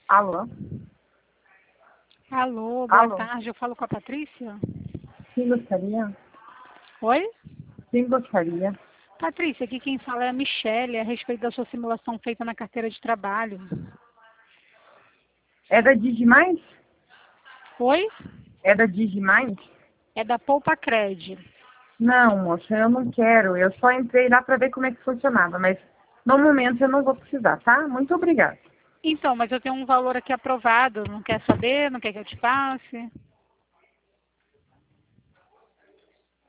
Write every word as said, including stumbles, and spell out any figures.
Alô? Alô, boa Alô? tarde. Eu falo com a Patrícia? Sim, gostaria? Oi? Sim, gostaria. Patrícia, aqui quem fala é a Michelle, a respeito da sua simulação feita na carteira de trabalho. É da Digimais? Oi? É da Digimais? É da Poupa Cred. Não, moça, eu não quero. Eu só entrei lá para ver como é que funcionava, mas no momento eu não vou precisar, tá? Muito obrigada. Então, mas eu tenho um valor aqui aprovado. Não quer saber? Não quer que eu te passe?